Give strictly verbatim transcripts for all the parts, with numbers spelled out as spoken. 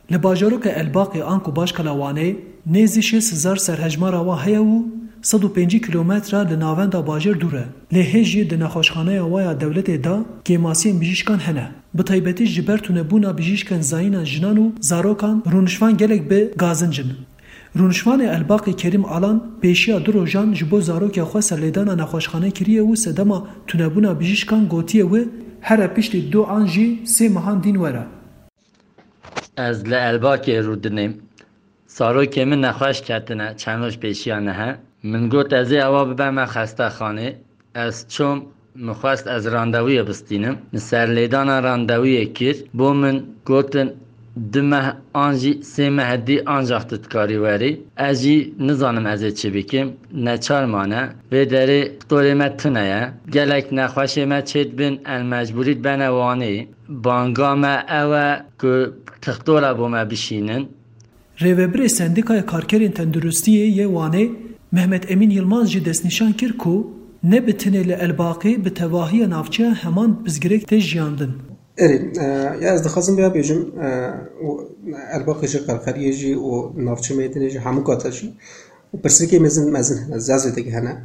لباجاروک الباقی آنکو باشکلا وانه نزی شصت هزار سرهجمارا وا هیا و صد و پنج کیلومتر لناوندا باجر دوره. لهجی د نخوشخانه وایا دولت دا کیماسین بیجیشکان هنه. به تایبەتی جبرتونه بونا بیجیشکان زاینا جنانو زاروکان رونشوان گلک به گازنجن. رونشوان الباقی کریم آلان پیشیا درو جان جبو زاروک خو سلیدانا نخوشخانه کریه و سدما تونه بونا بیجیشکان گوتیه و هر پشت دو آنجی سه ماهان دین وره. از لالباقی رو دنیم زاروک من نخوش کردنه چندوش پیشیانه ها. من گوت از اوا ببرم خسته خانه از چون مخواست از راندوی بستینم سر لیدان راندوی کرد بو من گوتن دمه آنجی سه مهدی آنجاختت کاری وری ازی نزانم از چی بکم نچار مانه و داره دورمت تنه گلک نخواشه ما چید بین المجبورید بنا وانه بانگام او که تختوره بومه بشینن. ریوبر سندیکای کارکرین تندرستیه یه وانه محمد امین یلماز جی دست نشان کرد که نه بتنه لالباقی به تواهی نافچه همان بزگرک تجیاندن. اری یا از دخوازم بیا بیجم الباقی جی قرقریه جی و نافچه میدنه جی همون قاطع جی و پرسری که مزن مزن زازه دیگه هنه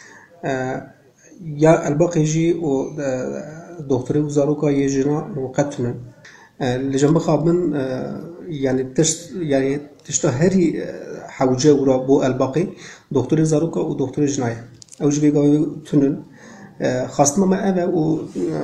یا الباقی جی و دکتری وزاروکا یه جنا وقتونه لجنب خواب من يعني تشت يعني تشتا هري حوجة ورا بو الباقي دكتور زاروكا ودكتور جناية أو جبي قوي تنن خاصة ما أبا و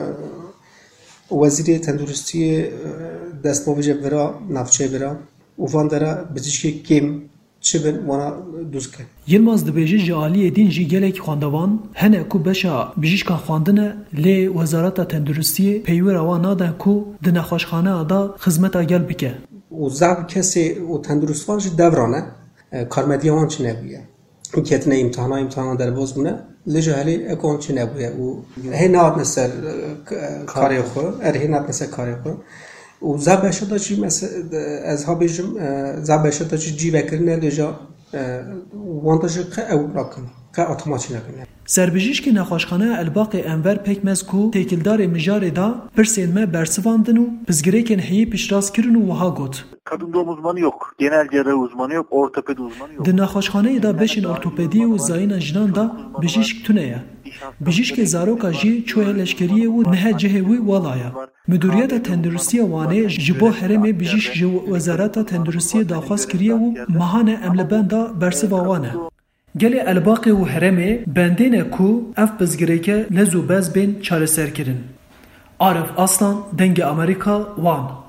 وزير تندرستي دست بوجه برا نافچه برا وفان درا بزشكي كيم چبن وانا دوزكه يلماز دبيجي جالي دين جي گلك خواندوان هنه کو بشا بجيشكا خواندنه ل وزارت تندرستي پیور وانا ده کو د نخوشخانه دا خدمتا گل بکه و زعب کسی و تندرستوان جی دورانه کارمدیان چی نبویه این کتنه امتحانا امتحانا در باز بونه لجه هلی اکون چی نبویه و هی نهاد نسر کاری خو ار هی نهاد نسر کاری خو و زعب اشتا چی مثل از ها بیجم زعب اشتا چی جی بکرنه لجه وانتا جی که او راکن که اتوماتی نکنه سربیجیش که نخوشخانه الباقی انور پکمز کو تکیلدار مجار دا پرسین me bersivandın و bizgireken heyi pişras kirin و وها got. Kadın doğum uzmanı yok, genel cerrahi uzmanı yok, ortopedi uzmanı yok. Di naxoşxaneyê da beşên ortopediyê û zayîna jinan da bijîşk tune ye. Bijîşkê zaroka jî çoya leşkeriyê û niha cihê wî welaya. Müdûriyeta Tenduristiya Wanê ji bo herêmê bijîşk ji Wezareta Tenduristiyê daxwaz kiriye û mehane em li benda bersiva wan e. Gelê Elbaqê û herêmê bendêne ku ev bizgirêke lez û bez bên çareserkirin. Arif Aslan, Dengê Amerîka, Wan.